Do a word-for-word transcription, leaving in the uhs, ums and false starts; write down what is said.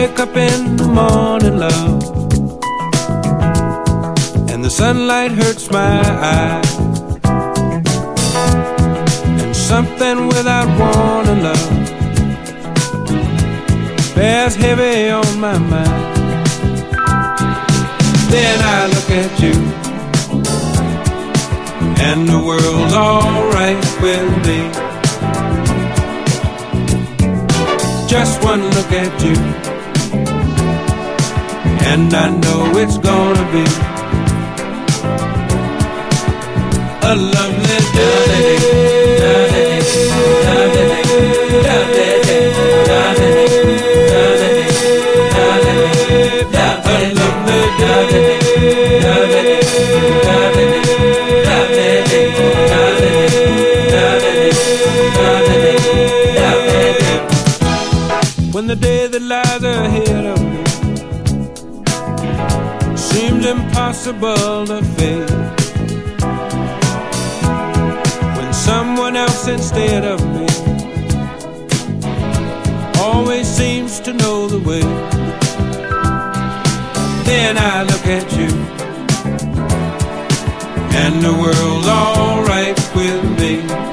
wake up in the morning, love, and the sunlight hurts my eyes, and something without warning, love, bears heavy on my mind. Then I look at you, and the world's alright with me. Just one look at you, and I know it's gonna be a lovely day. A lovely day. When the day that lies ahead of me seems impossible to face, when someone else instead of me always seems to know the way, then I look at you, and the world's alright with me.